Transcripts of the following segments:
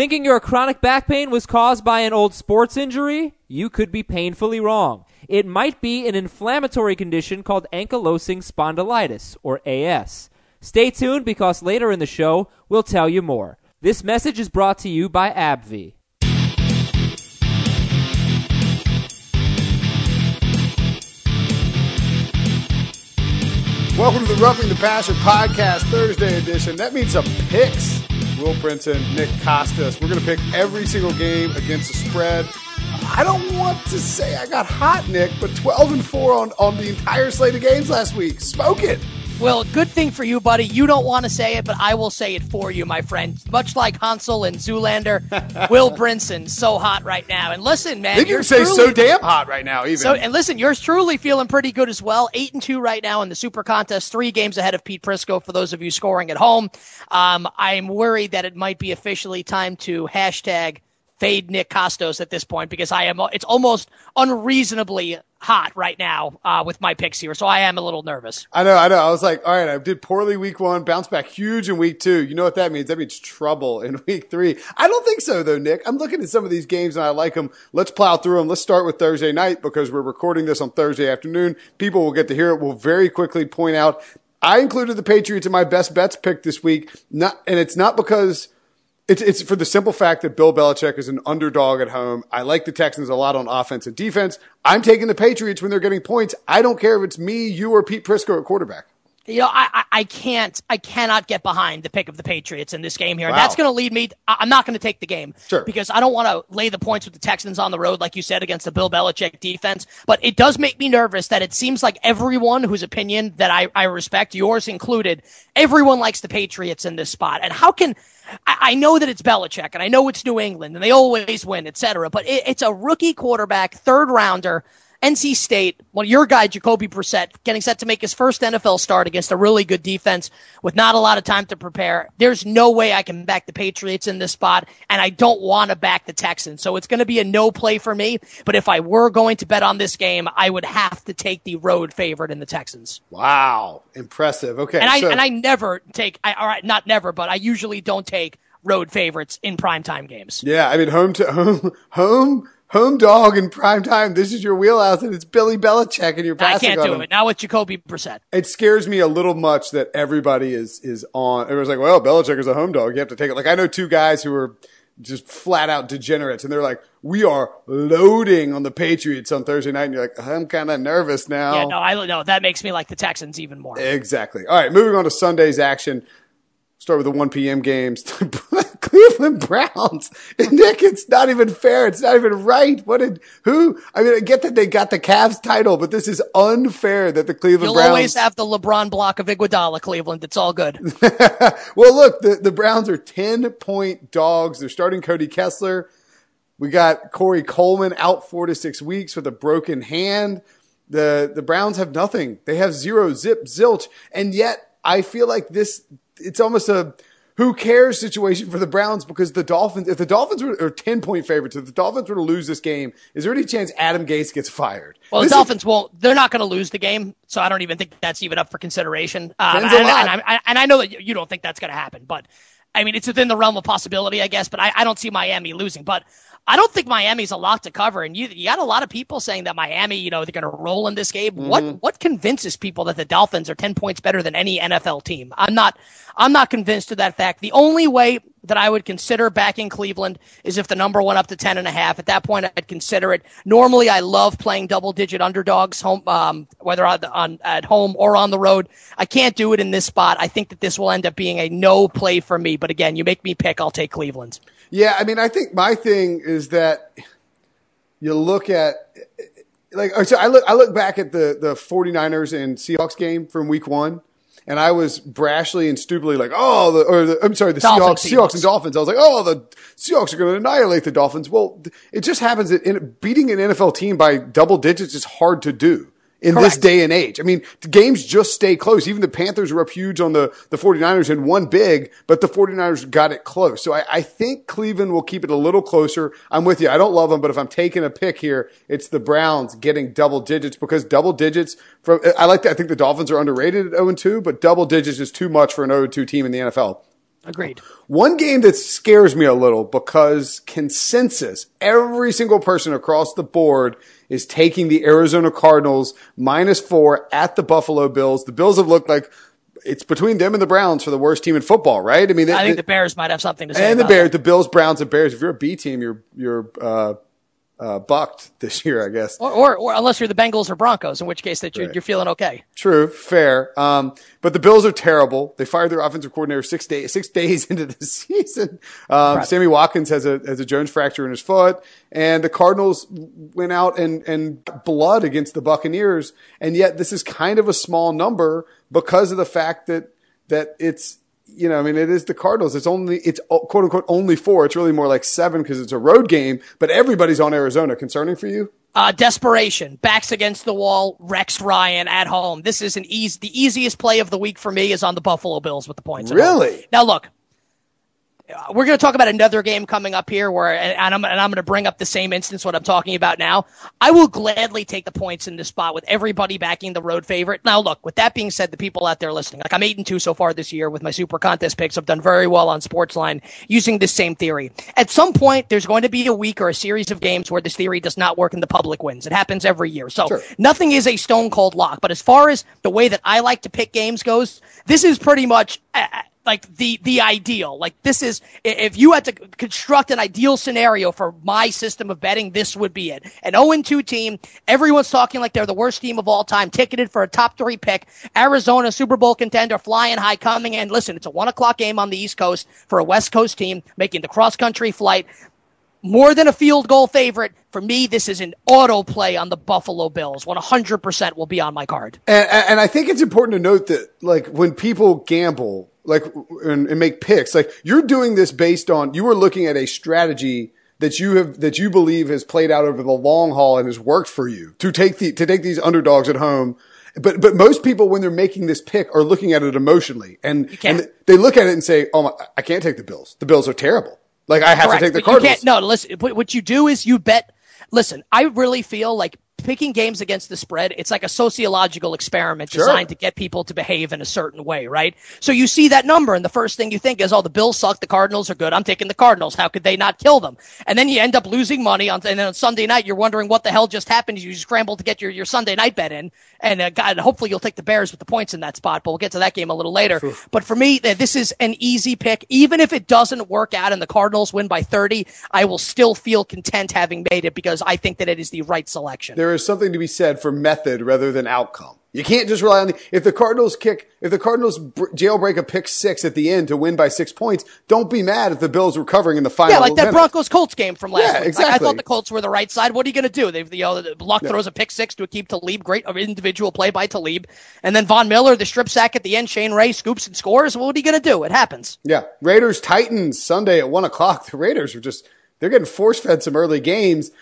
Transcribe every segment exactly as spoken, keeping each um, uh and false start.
Thinking your chronic back pain was caused by an old sports injury? You could be painfully wrong. It might be an inflammatory condition called ankylosing spondylitis, or A S. Stay tuned because later in the show, we'll tell you more. This message is brought to you by AbbVie. Welcome to the Roughing the Passer podcast, Thursday edition. That means some picks. Will Brinson, Nick Kostos. We're going to pick every single game against the spread. I don't want to say I got hot, Nick, but twelve and four on, on the entire slate of games last week. Smoke it. Well, good thing for you, buddy. You don't want to say it, but I will say it for you, my friend. Much like Hansel and Zoolander, Will Brinson, so hot right now. And listen, man. I think you say truly, so damn hot right now, even. So, and listen, yours truly feeling pretty good as well. Eight and two right now in the Super Contest, three games ahead of Pete Prisco for those of you scoring at home. Um, I'm worried that it might be officially time to hashtag fade Nick Kostos at this point because I am. It's almost unreasonably hot right now uh, with my picks here, so I am a little nervous. I know, I know. I was like, all right, I did poorly week one, bounced back huge in week two. You know what that means? That means trouble in week three. I don't think so, though, Nick. I'm looking at some of these games, and I like them. Let's plow through them. Let's start with Thursday night because we're recording this on Thursday afternoon. People will get to hear it. We'll very quickly point out I included the Patriots in my best bets pick this week, not, and it's not because – It's it's for the simple fact that Bill Belichick is an underdog at home. I like the Texans a lot on offense and defense. I'm taking the Patriots when they're getting points. I don't care if it's me, you, or Pete Prisco at quarterback. You know, I, I can't, I cannot get behind the pick of the Patriots in this game here. Wow. And that's going to lead me, I'm not going to take the game. Sure. Because I don't want to lay the points with the Texans on the road, like you said, against the Bill Belichick defense. But it does make me nervous that it seems like everyone whose opinion that I, I respect, yours included, everyone likes the Patriots in this spot. And how can, I, I know that it's Belichick and I know it's New England and they always win, et cetera. But it, it's a rookie quarterback, third rounder, N C State, well, your guy, Jacoby Brissett, getting set to make his first N F L start against a really good defense with not a lot of time to prepare. There's no way I can back the Patriots in this spot, and I don't want to back the Texans. So it's going to be a no play for me. But if I were going to bet on this game, I would have to take the road favorite in the Texans. Wow. Impressive. Okay. And I, so- and I never take, I, all right, not never, but I usually don't take road favorites in primetime games. Yeah. I mean, home to home, home. Home dog in prime time. This is your wheelhouse, and it's Billy Belichick, and you're passing I can't on do him. it. Not with Jacoby Brissett. It scares me a little much that everybody is is on. Everyone's like, well, Belichick is a home dog. You have to take it. Like, I know two guys who are just flat out degenerates, and they're like, we are loading on the Patriots on Thursday night, and you're like, I'm kind of nervous now. Yeah, no, I no, that makes me like the Texans even more. Exactly. All right, moving on to Sunday's action. Start with the one p.m. games. Cleveland Browns. Nick, it's not even fair. It's not even right. What did, who, I mean, I get that they got the Cavs title, but this is unfair that the Cleveland You'll Browns. You'll always have the LeBron block of Iguodala, Cleveland. It's all good. Well, look, the, the Browns are ten point dogs. They're starting Cody Kessler. We got Corey Coleman out four to six weeks with a broken hand. The, the Browns have nothing. They have zero, zip, zilch. And yet I feel like this, it's almost a who cares situation for the Browns because the Dolphins, if the Dolphins were, are ten point favorites, if the Dolphins were to lose this game, is there any chance Adam Gase gets fired? Well, this the Dolphins is, won't, they're not going to lose the game. So I don't even think that's even up for consideration. Um, and, a lot. And, I, and I know that you don't think that's going to happen, but I mean, it's within the realm of possibility, I guess, but I, I don't see Miami losing, but I don't think Miami's a lot to cover. And you, you got a lot of people saying that Miami, you know, they're going to roll in this game. Mm-hmm. What, what convinces people that the Dolphins are ten points better than any N F L team? I'm not, I'm not convinced of that fact. The only way that I would consider backing Cleveland is if the number went up to ten and a half. At that point, I'd consider it. Normally, I love playing double digit underdogs home, um, whether on, on at home or on the road. I can't do it in this spot. I think that this will end up being a no play for me. But again, you make me pick, I'll take Cleveland. Yeah, I mean, I think my thing is that you look at like so I look I look back at the the 49ers and Seahawks game from week one, and I was brashly and stupidly like, oh, the, or the, I'm sorry, the Seahawks, Seahawks, Seahawks and Dolphins. I was like, oh, the Seahawks are going to annihilate the Dolphins. Well, it just happens that in, beating an N F L team by double digits is hard to do in Correct. This day and age. I mean, the games just stay close. Even the Panthers were up huge on the, the 49ers and won big, but the 49ers got it close. So I, I think Cleveland will keep it a little closer. I'm with you. I don't love them, but if I'm taking a pick here, it's the Browns getting double digits because double digits from, I like that. I think the Dolphins are underrated at oh and two, but double digits is too much for an oh and two team in the N F L. Agreed. One game that scares me a little because consensus, every single person across the board is taking the Arizona Cardinals minus four at the Buffalo Bills. The Bills have looked like it's between them and the Browns for the worst team in football, right? I mean, they, I think they, the Bears might have something to say. And about the Bears, that. the Bills, Browns, and Bears. If you're a B team, you're you're uh, uh, bucked this year, I guess. Or, or, or unless you're the Bengals or Broncos, in which case that you're, Right. you're feeling okay. True, fair. Um, but the Bills are terrible. They fired their offensive coordinator six days six days into the season. Um, Right. Sammy Watkins has a has a Jones fracture in his foot, and the Cardinals went out and and got blood against the Buccaneers, and yet this is kind of a small number because of the fact that that it's. You know, I mean, it is the Cardinals. It's only, it's quote unquote only four. It's really more like seven because it's a road game, but everybody's on Arizona. Concerning for you? Uh, desperation, backs against the wall, Rex Ryan at home. This is an easy, the easiest play of the week for me is on the Buffalo Bills with the points. at home. Really? Now look, uh, we're going to talk about another game coming up here where, and I'm, and I'm going to bring up the same instance, what I'm talking about now. I will gladly take the points in this spot with everybody backing the road favorite. Now look, with that being said, the people out there listening, like I'm eight and two so far this year with my super contest picks. I've done very well on Sportsline using this same theory. At some point, there's going to be a week or a series of games where this theory does not work and the public wins. It happens every year. So Sure. Nothing is a stone cold lock. But as far as the way that I like to pick games goes, this is pretty much uh, like the the ideal. Like this is, if you had to construct an ideal scenario for my system of betting, this would be it. An oh and two team, everyone's talking like they're the worst team of all time, ticketed for a top three pick. Arizona, Super Bowl contender, flying high, coming in. Listen, it's a one o'clock game on the East Coast for a West Coast team making the cross country flight. More than a field goal favorite. For me, this is an auto play on the Buffalo Bills. one hundred percent will be on my card. And, and I think it's important to note that, like, when people gamble, like, and, and make picks, like, you're doing this based on, you are looking at a strategy that you have, that you believe has played out over the long haul and has worked for you to take the, to take these underdogs at home. But, but most people, when they're making this pick, are looking at it emotionally, and, and they look at it and say, oh my, I can't take the Bills. The Bills are terrible. Like, I have Correct. to take the But you Cardinals. can't, no, listen, what what you do is you bet. Listen, I really feel like picking games against the spread, it's like a sociological experiment Sure. designed to get people to behave in a certain way, right? So you see that number, and the first thing you think is, oh, the Bills suck, the Cardinals are good, I'm taking the Cardinals. How could they not kill them? And then you end up losing money, on, and then on Sunday night, you're wondering what the hell just happened. You scramble to get your, your Sunday night bet in, and uh, God, hopefully you'll take the Bears with the points in that spot, but we'll get to that game a little later. Oof. But for me, this is an easy pick. Even if it doesn't work out and the Cardinals win by thirty, I will still feel content having made it because I think that it is the right selection. There is something to be said for method rather than outcome. You can't just rely on the, if the Cardinals kick, if the Cardinals br- jailbreak a pick six at the end to win by six points, don't be mad if the Bills were covering in the final. Yeah, like that minute. Broncos Colts game from last Yeah, week. exactly. Like, I thought the Colts were the right side. What are you going to do? They've, you know, Luck Yeah. throws a pick six to Aqib Talib, great individual play by Talib, and then Von Miller, the strip sack at the end. Shane Ray scoops and scores. What are you going to do? It happens. Yeah. Raiders Titans Sunday at one o'clock. The Raiders are just, they're getting force fed some early games.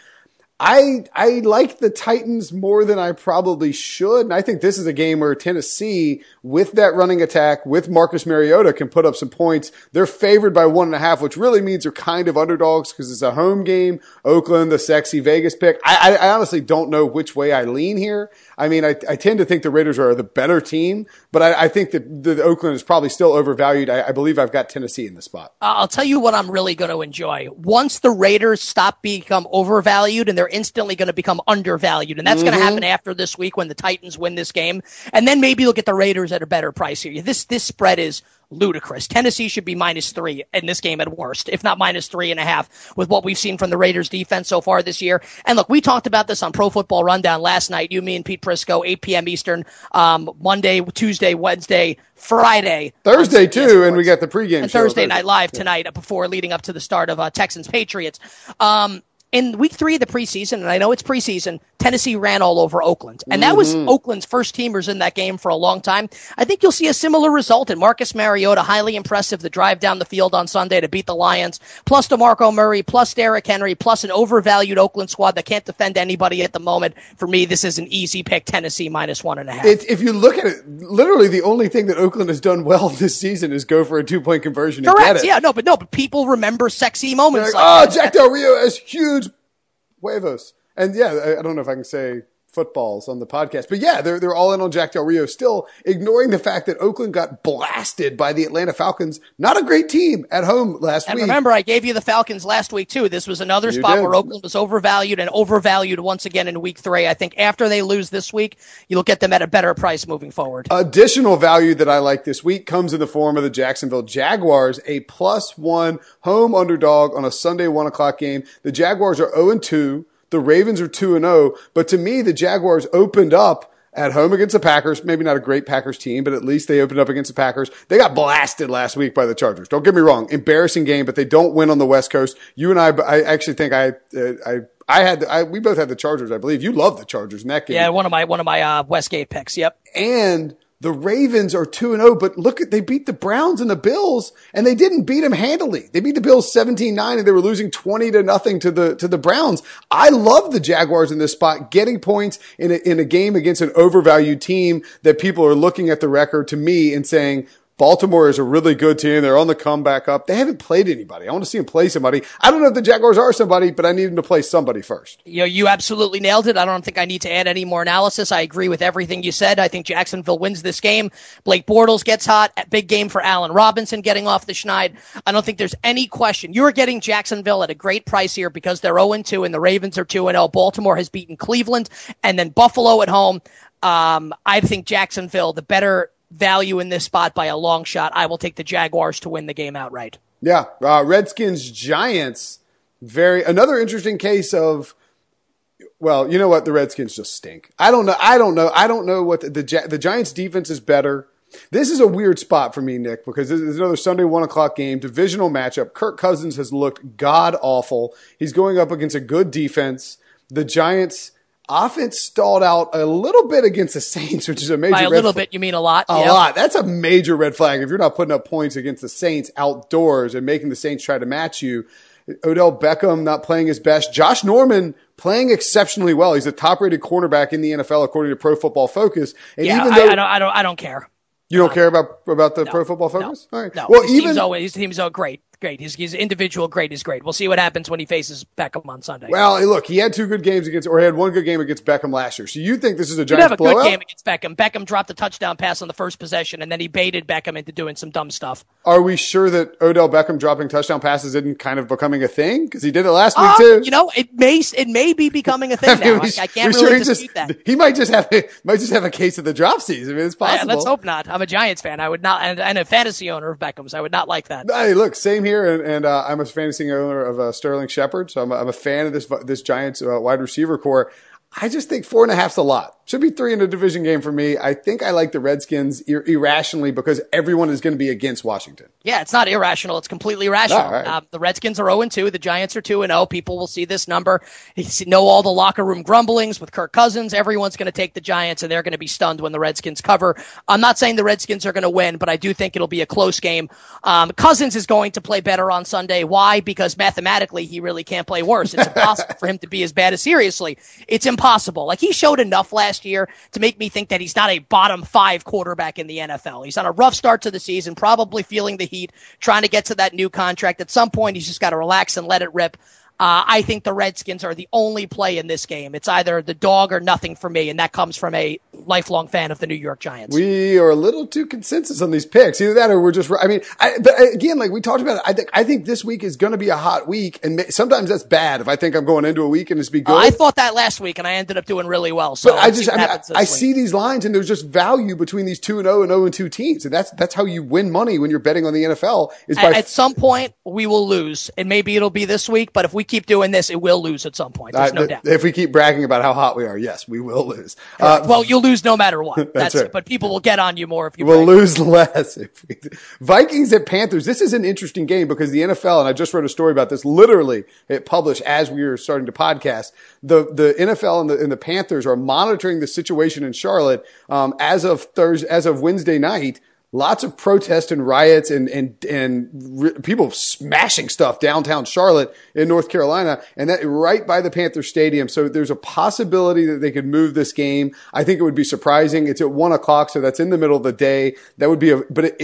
I I like the Titans more than I probably should. And I think this is a game where Tennessee, with that running attack, with Marcus Mariota, can put up some points. They're favored by one and a half, which really means they're kind of underdogs because it's a home game. Oakland, the sexy Vegas pick. I, I, I honestly don't know which way I lean here. I mean, I, I tend to think the Raiders are the better team, but I, I think that the, the Oakland is probably still overvalued. I, I believe I've got Tennessee in the spot. I'll tell you what I'm really going to enjoy. Once the Raiders stop become overvalued and they're instantly going to become undervalued. And that's mm-hmm. going to happen after this week when the Titans win this game. And then maybe you'll get the Raiders at a better price here. This, this spread is ludicrous. Tennessee should be minus three in this game at worst, if not minus three and a half with what we've seen from the Raiders defense so far this year. And look, we talked about this on Pro Football Rundown last night. You, me, and Pete Prisco, eight p.m. Eastern, um, Monday, Tuesday, Wednesday, Friday. Thursday too, and we got the pregame and show. Thursday Night Live tonight yeah. before leading up to the start of uh, Texans Patriots. Um, In week three of the preseason, and I know it's preseason, Tennessee ran all over Oakland. And that was mm-hmm. Oakland's first teamers in that game for a long time. I think you'll see a similar result in Marcus Mariota, highly impressive, the drive down the field on Sunday to beat the Lions, plus DeMarco Murray, plus Derrick Henry, plus an overvalued Oakland squad that can't defend anybody at the moment. For me, this is an easy pick, Tennessee minus one and a half. It, if you look at it, literally the only thing that Oakland has done well this season is go for a two-point conversion and Correct. get it. Yeah, no, but no, but people remember sexy moments. Like, like oh, Jack Del Rio has huge huevos. And yeah, I, I don't know if I can say footballs on the podcast. But yeah, they're they're all in on Jack Del Rio, still ignoring the fact that Oakland got blasted by the Atlanta Falcons. Not a great team at home last and week. And remember, I gave you the Falcons last week too. This was another You spot did. where Oakland was overvalued and overvalued once again in week three. I think after they lose this week, you'll get them at a better price moving forward. Additional value that I like this week comes in the form of the Jacksonville Jaguars, a plus one home underdog on a Sunday one o'clock game. The Jaguars are oh and two. The Ravens are two and oh, but to me, the Jaguars opened up at home against the Packers. Maybe not a great Packers team, but at least they opened up against the Packers. They got blasted last week by the Chargers. Don't get me wrong. Embarrassing game, but they don't win on the West Coast. You and I, I actually think I, uh, I, I had, I, we both had the Chargers, I believe. You love the Chargers in that game. Yeah, one of my, one of my, uh, Westgate picks. Yep. And the Ravens are two and oh, but look at, they beat the Browns and the Bills, and they didn't beat them handily. They beat the Bills seventeen nine, and they were losing twenty to nothing to the, to the Browns. I love the Jaguars in this spot, getting points in a, in a game against an overvalued team that people are looking at the record to me and saying, Baltimore is a really good team. They're on the comeback up. They haven't played anybody. I want to see them play somebody. I don't know if the Jaguars are somebody, but I need them to play somebody first. You know, you absolutely nailed it. I don't think I need to add any more analysis. I agree with everything you said. I think Jacksonville wins this game. Blake Bortles gets hot. Big game for Allen Robinson getting off the schneid. I don't think there's any question. You are getting Jacksonville at a great price here because they're oh and two and the Ravens are two and oh. Baltimore has beaten Cleveland and then Buffalo at home. Um, I think Jacksonville, the better value in this spot by a long shot. I will take the Jaguars to win the game outright. Yeah. Uh, Redskins, Giants, very, another interesting case of, well, you know what? The Redskins just stink. I don't know. I don't know. I don't know what the, the, the Giants defense is better. This is a weird spot for me, Nick, because this is another Sunday one o'clock game, divisional matchup. Kirk Cousins has looked god awful. He's going up against a good defense. The Giants offense stalled out a little bit against the Saints, which is a major By a red little flag. bit, you mean a lot? A yeah. lot. That's a major red flag. If you're not putting up points against the Saints outdoors and making the Saints try to match you. Odell Beckham not playing his best. Josh Norman playing exceptionally well. He's a top-rated cornerback in the N F L according to Pro Football Focus. And Yeah, even I, though I don't, I don't, I don't care. you don't care about about the No, Pro Football Focus, no, all right. No, Well, his even team's always, his team's oh, great, great. His, his individual great is great. We'll see what happens when he faces Beckham on Sunday. well, hey, look, he had two good games against, or he had one good game against Beckham last year. So you think this is a He did Giants have a blowout? good game against Beckham. Beckham dropped a touchdown pass on the first possession, and then he baited Beckham into doing some dumb stuff. Are we sure that Odell Beckham dropping touchdown passes isn't kind of becoming a thing? Because he did it last week Uh, too. you know, it may it may be becoming a thing I mean, now. we- I, I can't we really sure he dispute just, that. He might just have a, might just have a case of the drop season. I mean, it's Yeah, possible. let's hope not. I'm a Giants fan. I would not, and, and a fantasy owner of Beckham's. I would not like that. Hey, look, same here, and, and uh, I'm a fantasy owner of uh, Sterling Shepard, so I'm a, I'm a fan of this this Giants uh, wide receiver core. I just think four and a half's a lot. Should be three in a division game for me. I think I like the Redskins ir- irrationally because everyone is going to be against Washington. Yeah, it's not irrational. It's completely rational. All right. Um, the Redskins are oh and two. The Giants are two and oh. People will see this number. You see- know all the locker room grumblings with Kirk Cousins. Everyone's going to take the Giants, and they're going to be stunned when the Redskins cover. I'm not saying the Redskins are going to win, but I do think it'll be a close game. Um, Cousins is going to play better on Sunday. Why? Because mathematically, he really can't play worse. It's impossible for him to be as bad as seriously. It's impossible. Like, he showed enough last year to make me think that he's not a bottom five quarterback in the N F L. He's on a rough start to the season, probably feeling the heat, trying to get to that new contract. At some point, he's just got to relax and let it rip. Uh, I think the Redskins are the only play in this game. It's either the dog or nothing for me, and that comes from a lifelong fan of the New York Giants. We are a little too consensus on these picks. Either that or we're just, I mean, I, but again, like we talked about it, I think, I think this week is going to be a hot week. And sometimes that's bad if I think I'm going into a week and it's be good. Uh, I thought that last week, and I ended up doing really well. So But I let's see just, I, what mean, happens this I week. see these lines and there's just value between these two and oh and oh and two teams. And that's, that's how you win money when you're betting on the N F L is by At, at some point, we will lose, and maybe it'll be this week. But if we keep doing this, it will lose at some point. There's Uh, no th- doubt. If we keep bragging about how hot we are, yes, we will lose. Uh, Well, you'll lose no matter what. That's right. But people will get on you more if you. we'll brag. lose less. If we, Vikings at Panthers. This is an interesting game because the N F L, and I just wrote a story about this, literally it published as we were starting to podcast. The the N F L and the, and the Panthers are monitoring the situation in Charlotte um, as of Thursday, as of Wednesday night. Lots of protests and riots and, and, and re- people smashing stuff downtown Charlotte in North Carolina, and that right by the Panther Stadium. So there's a possibility that they could move this game. I think it would be surprising. It's at one o'clock, so that's in the middle of the day. That would be a, but it, it,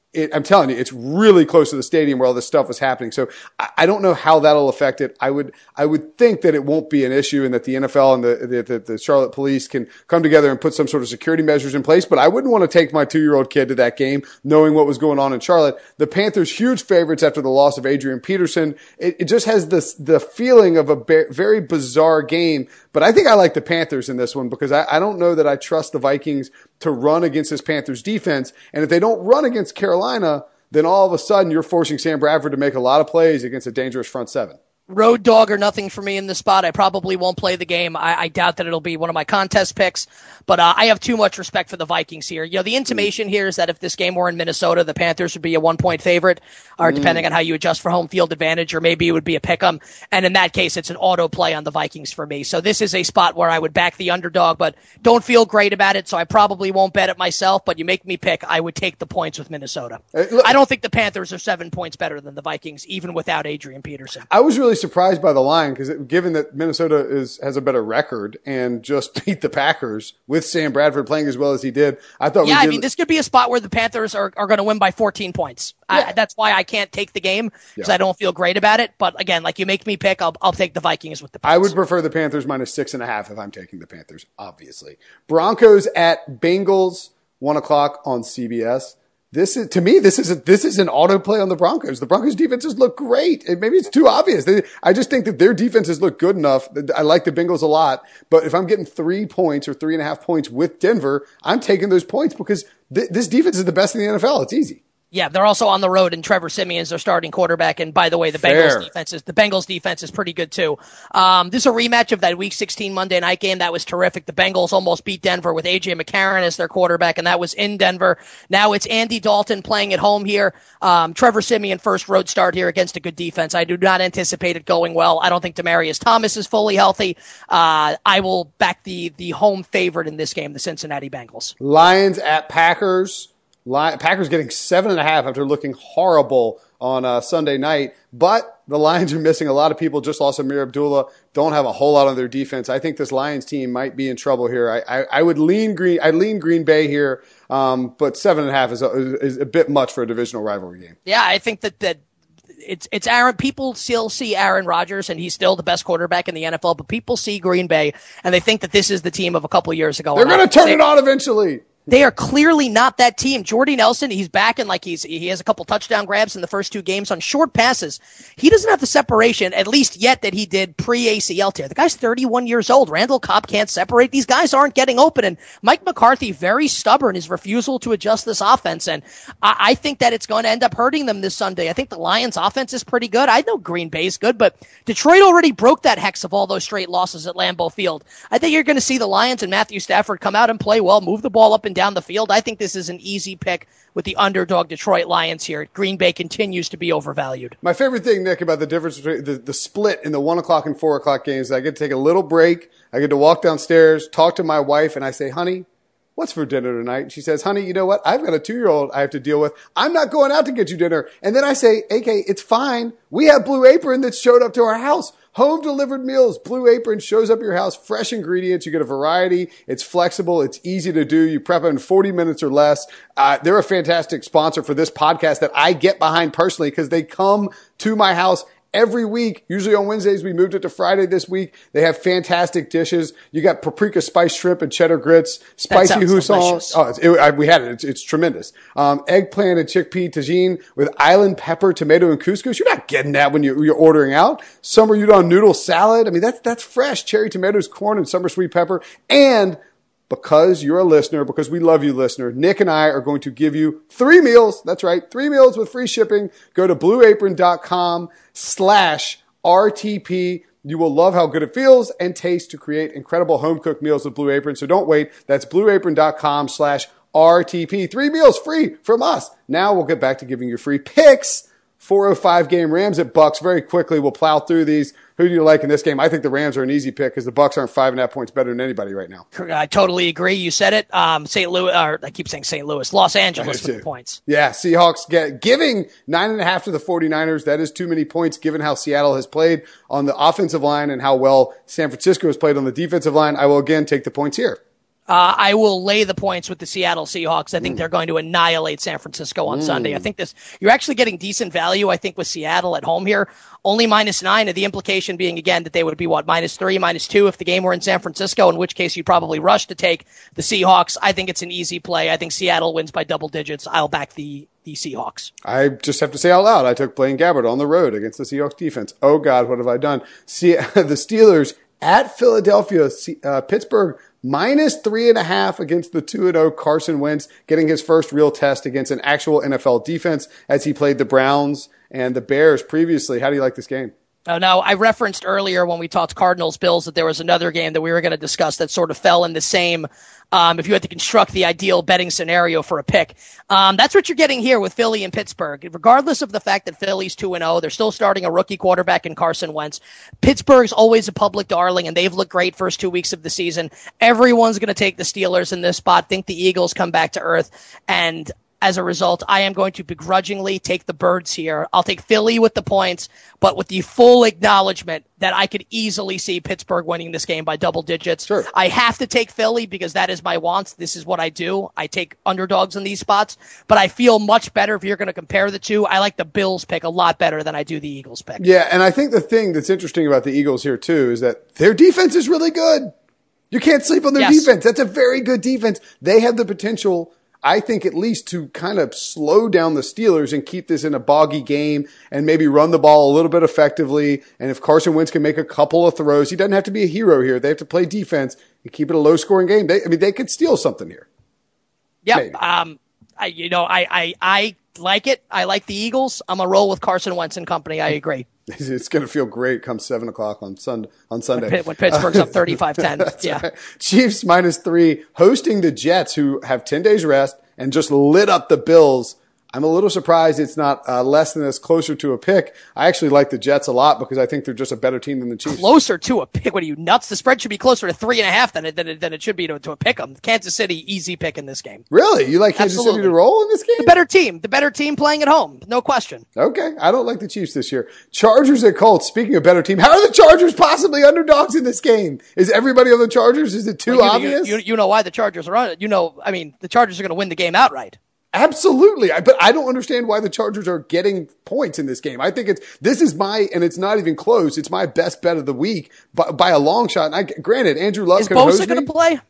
It, I'm telling you, it's really close to the stadium where all this stuff was happening. So I, I don't know how that'll affect it. I would, I would think that it won't be an issue and that the N F L and the, the, the, the Charlotte police can come together and put some sort of security measures in place. But I wouldn't want to take my two-year-old kid to that game knowing what was going on in Charlotte. The Panthers, huge favorites after the loss of Adrian Peterson. It, it just has this, the feeling of a ba- very bizarre game. But I think I like the Panthers in this one because I, I don't know that I trust the Vikings to run against this Panthers defense. And if they don't run against Carolina, then all of a sudden you're forcing Sam Bradford to make a lot of plays against a dangerous front seven. Road dog or nothing for me in this spot. I probably won't play the game. I, I doubt that it'll be one of my contest picks, but uh, I have too much respect for the Vikings here. You know, the intimation here is that if this game were in Minnesota, the Panthers would be a one-point favorite, or depending mm. on how you adjust for home field advantage, or maybe it would be a pick 'em. And in that case, it's an auto play on the Vikings for me. So this is a spot where I would back the underdog, but don't feel great about it, so I probably won't bet it myself, but you make me pick, I would take the points with Minnesota. Hey, look, I don't think the Panthers are seven points better than the Vikings, even without Adrian Peterson. I was really surprised by the line because given that Minnesota is has a better record and just beat the Packers with Sam Bradford playing as well as he did, I thought. Yeah, we I mean, this could be a spot where the Panthers are, are going to win by fourteen points. Yeah. I, that's why I can't take the game because yeah. I don't feel great about it. But again, like you make me pick, I'll I'll take the Vikings with the points. I would prefer the Panthers minus six and a half if I'm taking the Panthers. Obviously, Broncos at Bengals, one o'clock on C B S. This is, to me, this is a, this is an autoplay on the Broncos. The Broncos defenses look great. And maybe it's too obvious. They, I just think that their defenses look good enough. I like the Bengals a lot, but if I'm getting three points or three and a half points with Denver, I'm taking those points because th- this defense is the best in the N F L. It's easy. Yeah, they're also on the road, and Trevor Simeon's their starting quarterback. And by the way, the Fair. Bengals defense is the Bengals defense is pretty good too. Um, this is a rematch of that Week sixteen Monday night game that was terrific. The Bengals almost beat Denver with A J McCarron as their quarterback, and that was in Denver. Now it's Andy Dalton playing at home here. Um, Trevor Simeon first road start here against a good defense. I do not anticipate it going well. I don't think Demaryius Thomas is fully healthy. Uh, I will back the the home favorite in this game, the Cincinnati Bengals. Lions at Packers. Lion, Packers getting seven and a half after looking horrible on uh, Sunday night. But the Lions are missing a lot of people. Just lost Amir Abdullah. Don't have a whole lot on their defense. I think this Lions team might be in trouble here. I, I, I would lean Green. I lean Green Bay here, um, but seven and a half is a, is a bit much for a divisional rivalry game. Yeah, I think that that. It's it's Aaron. People still see Aaron Rodgers, and he's still the best quarterback in the N F L. But people see Green Bay, and they think that this is the team of a couple years ago. They're going to turn they, it on eventually. They are clearly not that team. Jordy Nelson, he's back and like he's he has a couple touchdown grabs in the first two games on short passes. He doesn't have the separation, at least yet, that he did pre-A C L tear. The guy's thirty-one years old. Randall Cobb can't separate. These guys aren't getting open. And Mike McCarthy, very stubborn, his refusal to adjust this offense. And I, I think that it's going to end up hurting them this Sunday. I think the Lions' offense is pretty good. I know Green Bay's good, but Detroit already broke that hex of all those straight losses at Lambeau Field. I think you're going to see the Lions and Matthew Stafford come out and play well, move the ball up and down the field. I think this is an easy pick with the underdog Detroit Lions here. Green Bay continues to be overvalued. My favorite thing, Nick, about the difference between the, the split in the one o'clock and four o'clock games, I get to take a little break. I get to walk downstairs, talk to my wife, and I say, honey, what's for dinner tonight? And she says, honey, you know what? I've got a two-year-old I have to deal with. I'm not going out to get you dinner. And then I say, A K, it's fine. We have Blue Apron that showed up to our house. Home delivered meals. Blue Apron shows up at your house. Fresh ingredients. You get a variety. It's flexible. It's easy to do. You prep it in forty minutes or less. Uh, they're a fantastic sponsor for this podcast that I get behind personally because they come to my house every week. Usually on Wednesdays. We moved it to Friday this week. They have fantastic dishes. You got paprika spice shrimp and cheddar grits, spicy husson. Oh, it's, it, I, we had it. It's, it's tremendous. Um, eggplant and chickpea tagine with island pepper, tomato, and couscous. You're not getting that when you're, you're ordering out. Summer udon noodle salad. I mean, that's, that's fresh. Cherry tomatoes, corn, and summer sweet pepper. And because you're a listener, because we love you, listener, Nick and I are going to give you three meals. That's right. Three meals with free shipping. Go to blueapron.com slash RTP. You will love how good it feels and tastes to create incredible home-cooked meals with Blue Apron. So don't wait. That's blueapron.com slash RTP. Three meals free from us. Now we'll get back to giving you free picks. four oh five game Rams at Bucks. Very quickly, we'll plow through these. Who do you like in this game? I think the Rams are an easy pick because the Bucks aren't five and a half points better than anybody right now. I totally agree. You said it. Um, Saint Louis, or I keep saying Saint Louis, Los Angeles with the points. Yeah, Seahawks get giving nine and a half to the 49ers. That is too many points given how Seattle has played on the offensive line and how well San Francisco has played on the defensive line. I will again take the points here. Uh, I will lay the points with the Seattle Seahawks. I think mm. they're going to annihilate San Francisco on mm. Sunday. I think this, you're actually getting decent value, I think, with Seattle at home here. Only minus nine, and the implication being, again, that they would be, what, minus three, minus two if the game were in San Francisco, in which case you'd probably rush to take the Seahawks. I think it's an easy play. I think Seattle wins by double digits. I'll back the, the Seahawks. I just have to say out loud, I took Blaine Gabbert on the road against the Seahawks defense. Oh, God, what have I done? See, the Steelers at Philadelphia, uh, Pittsburgh, minus three and a half against the two and oh Carson Wentz, getting his first real test against an actual N F L defense as he played the Browns and the Bears previously. How do you like this game? Oh, no, I referenced earlier when we talked Cardinals Bills that there was another game that we were going to discuss that sort of fell in the same, um, if you had to construct the ideal betting scenario for a pick. Um, that's what you're getting here with Philly and Pittsburgh. Regardless of the fact that Philly's two and oh, they're still starting a rookie quarterback in Carson Wentz. Pittsburgh's always a public darling, and they've looked great first two weeks of the season. Everyone's going to take the Steelers in this spot, think the Eagles come back to earth, and as a result, I am going to begrudgingly take the Birds here. I'll take Philly with the points, but with the full acknowledgement that I could easily see Pittsburgh winning this game by double digits. Sure. I have to take Philly because that is my wants. This is what I do. I take underdogs in these spots, but I feel much better if you're going to compare the two. I like the Bills pick a lot better than I do the Eagles pick. Yeah, and I think the thing that's interesting about the Eagles here too is that their defense is really good. You can't sleep on their yes. defense. That's a very good defense. They have the potential, I think, at least to kind of slow down the Steelers and keep this in a boggy game and maybe run the ball a little bit effectively. And if Carson Wentz can make a couple of throws, he doesn't have to be a hero here. They have to play defense and keep it a low scoring game. They, I mean, they could steal something here. Yeah. Um, I, you know, I, I, I like it. I like the Eagles. I'm a roll with Carson Wentz and company. I agree. It's going to feel great come seven o'clock on Sunday. On Sunday, when, when Pittsburgh's up thirty-five ten. Yeah, right. Chiefs minus three, hosting the Jets, who have ten days rest and just lit up the Bills. I'm a little surprised it's not uh, less than this, closer to a pick. I actually like the Jets a lot because I think they're just a better team than the Chiefs. Closer to a pick? What are you, nuts? The spread should be closer to three and a half than it, than it, than it should be to, to a pick 'em. Kansas City, easy pick in this game. Really? You like Kansas Absolutely. City to roll in this game? The better team. The better team playing at home. No question. Okay. I don't like the Chiefs this year. Chargers at Colts. Speaking of better team, how are the Chargers possibly underdogs in this game? Is everybody on the Chargers? Is it too well, you, obvious? You, you, you know why the Chargers are on it. You know, I mean, the Chargers are going to win the game outright. Absolutely. I, but I don't understand why the Chargers are getting points in this game. I think it's, this is my, and it's not even close. It's my best bet of the week by, by a long shot. And I, granted, Andrew Luck could host me. Is Bosa going to play?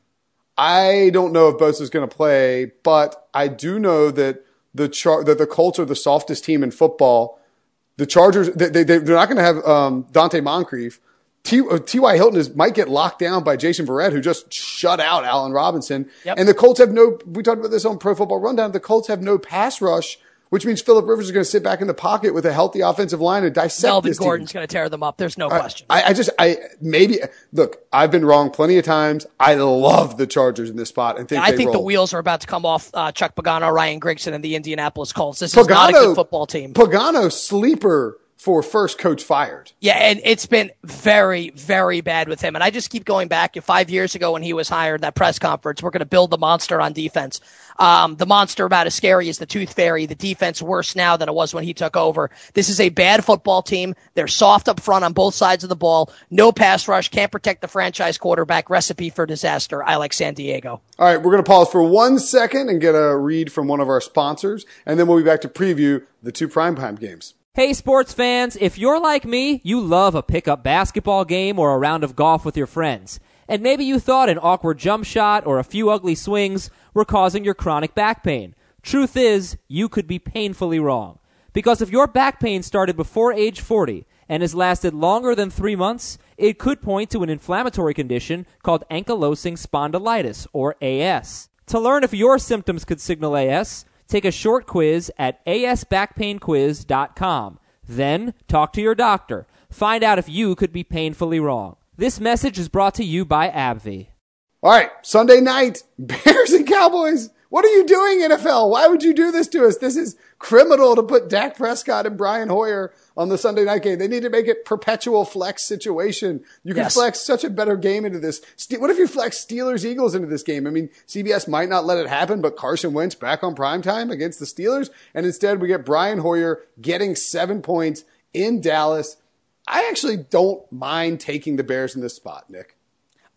I don't know if Bosa's going to play, but I do know that the Char, that the Colts are the softest team in football. The Chargers, they, they, they're not going to have, um, Dante Moncrief. T, uh, T Y Hilton is, might get locked down by Jason Verrett, who just shut out Allen Robinson. Yep. And the Colts have no, we talked about this on Pro Football Rundown, the Colts have no pass rush, which means Phillip Rivers is going to sit back in the pocket with a healthy offensive line and dissect Melvin this Gordon's team. going to tear them up. There's no I, question. I, I just, I, maybe, look, I've been wrong plenty of times. I love the Chargers in this spot and think yeah, I they think roll. the wheels are about to come off uh, Chuck Pagano, Ryan Grigson, and the Indianapolis Colts. This Pagano, is not a good football team. Pagano, sleeper for first coach fired. Yeah, and it's been very, very bad with him. And I just keep going back to five years ago when he was hired, that press conference, we're going to build the monster on defense. Um, the monster about as scary as the Tooth Fairy. The defense worse now than it was when he took over. This is a bad football team. They're soft up front on both sides of the ball. No pass rush. Can't protect the franchise quarterback. Recipe for disaster. I like San Diego. All right, we're going to pause for one second and get a read from one of our sponsors, and then we'll be back to preview the two primetime games. Hey sports fans, if you're like me, you love a pickup basketball game or a round of golf with your friends. And maybe you thought an awkward jump shot or a few ugly swings were causing your chronic back pain. Truth is, you could be painfully wrong. Because if your back pain started before age forty and has lasted longer than three months, it could point to an inflammatory condition called ankylosing spondylitis, or A S. To learn if your symptoms could signal A S, take a short quiz at a s back pain quiz dot com. Then, talk to your doctor. Find out if you could be painfully wrong. This message is brought to you by AbbVie. All right, Sunday night, Bears and Cowboys. What are you doing, N F L? Why would you do this to us? This is criminal to put Dak Prescott and Brian Hoyer on the Sunday night game. They need to make it perpetual flex situation. You can yes. flex such a better game into this. What if you flex Steelers-Eagles into this game? I mean, C B S might not let it happen, but Carson Wentz back on primetime against the Steelers, and instead we get Brian Hoyer getting seven points in Dallas. I actually don't mind taking the Bears in this spot, Nick.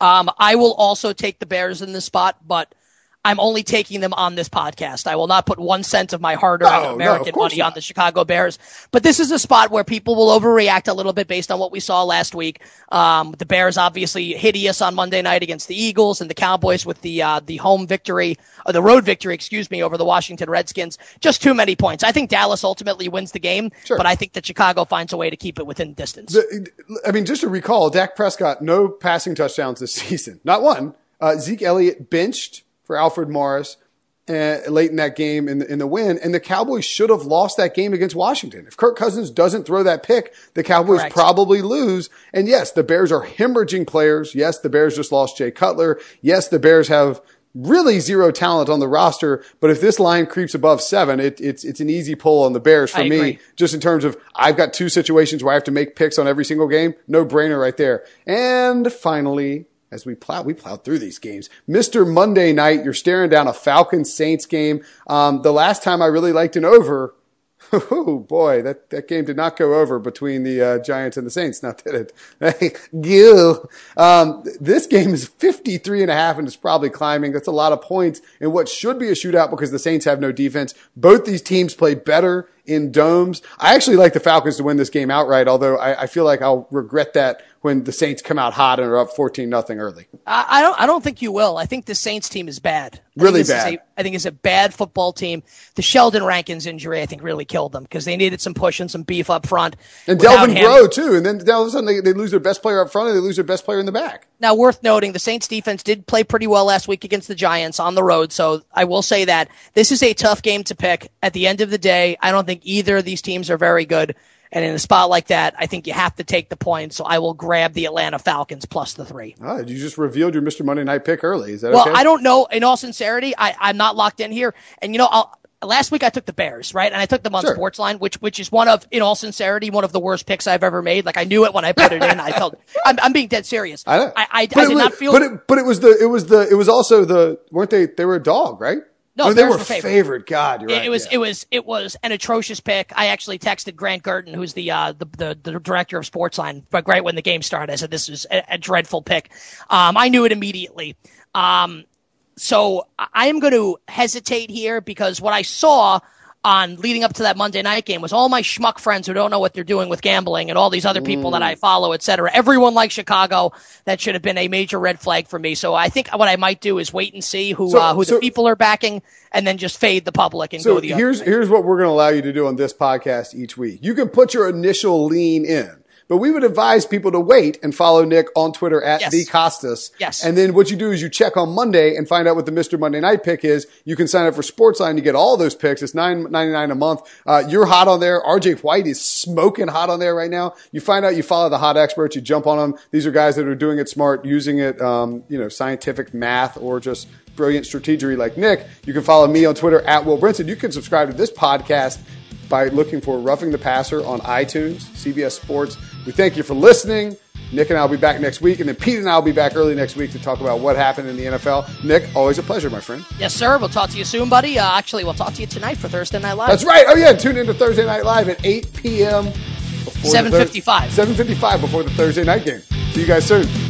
Um, I will also take the Bears in this spot, but I'm only taking them on this podcast. I will not put one cent of my hard-earned no, American no, money not. on the Chicago Bears. But this is a spot where people will overreact a little bit based on what we saw last week. Um, the Bears obviously hideous on Monday night against the Eagles, and the Cowboys with the uh, the home victory, or the road victory, excuse me, over the Washington Redskins. Just too many points. I think Dallas ultimately wins the game, sure. but I think that Chicago finds a way to keep it within distance. The, I mean, just to recall, Dak Prescott, no passing touchdowns this season. Not one. Uh, Zeke Elliott benched for Alfred Morris. Uh, late in that game in the, in the win, and the Cowboys should have lost that game against Washington. If Kirk Cousins doesn't throw that pick, the Cowboys Correct. probably lose. And yes, the Bears are hemorrhaging players. Yes, the Bears just lost Jay Cutler. Yes, the Bears have really zero talent on the roster. But if this line creeps above seven, it, it's it's an easy pull on the Bears for I me. agree. Just in terms of I've got two situations where I have to make picks on every single game. No brainer right there. And finally, as we plow, we plowed through these games. Mister Monday Night, you're staring down a Falcons-Saints game. Um, the last time I really liked an over, oh boy, that, that game did not go over between the uh, Giants and the Saints. Now did it? Gil. Um, this game is fifty-three and a half, and it's probably climbing. That's a lot of points in what should be a shootout because the Saints have no defense. Both these teams play better in domes. I actually like the Falcons to win this game outright, although I, I feel like I'll regret that when the Saints come out hot and are up fourteen nothing early. I, I don't. I don't think you will. I think the Saints team is bad. I Really think this bad. Is a, I think it's a bad football team. The Sheldon Rankins injury, I think, really killed them because they needed some push and some beef up front. And without Delvin him. Breaux too. And then all of a sudden they, they lose their best player up front and they lose their best player in the back. Now, worth noting, the Saints defense did play pretty well last week against the Giants on the road, so I will say that this is a tough game to pick. At the end of the day, I don't think either of these teams are very good. And in a spot like that, I think you have to take the points. So I will grab the Atlanta Falcons plus the three. Oh, you just revealed your Mister Monday Night pick early. Is that well, okay? I don't know. In all sincerity, I, I'm not locked in here. And, you know, I'll, last week I took the Bears, right? And I took them on Sure. Sportsline, which which is one of, in all sincerity, one of the worst picks I've ever made. Like, I knew it when I put it in. I felt I'm, I'm being dead serious. I know. I, I, I But it did was- not feel. But it, but it was the, it was the, it was also the, weren't they, they were a dog, right? No, Oh, they Bears were were favored. favored. God, you're It, right. it was yeah. it was it was an atrocious pick. I actually texted Grant Gurton, who's the uh, the, the the director of Sportsline, but right when the game started, I said this is a, a dreadful pick. Um, I knew it immediately. Um, so I am going to hesitate here because what I saw on leading up to that Monday night game was all my schmuck friends who don't know what they're doing with gambling and all these other people Mm. that I follow, et cetera. Everyone likes Chicago. That should have been a major red flag for me. So I think what I might do is wait and see who So- uh, who so- the people are backing and then just fade the public and So go the other here's way. here's what we're going to allow you to do on this podcast each week. You can put your initial lean in, but we would advise people to wait and follow Nick on Twitter at Yes. the Costas. Yes. And then what you do is you check on Monday and find out what the Mister Monday Night pick is. You can sign up for Sportsline to get all those picks. It's nine ninety-nine a month. Uh, you're hot on there. R J White is smoking hot on there right now. You find out you follow the hot experts. You jump on them. These are guys that are doing it smart, using it, um, you know, scientific math or just brilliant strategery like Nick. You can follow me on Twitter at Will Brinson. You can subscribe to this podcast by looking for Roughing the Passer on iTunes, C B S Sports. We thank you for listening. Nick and I will be back next week, and then Pete and I will be back early next week to talk about what happened in the N F L. Nick, always a pleasure, my friend. Yes, sir. We'll talk to you soon, buddy. Uh, actually, we'll talk to you tonight for Thursday Night Live. That's right. Oh, yeah. Tune in to Thursday Night Live at eight p.m. seven fifty-five. seven fifty-five before the Thursday night game. See you guys soon.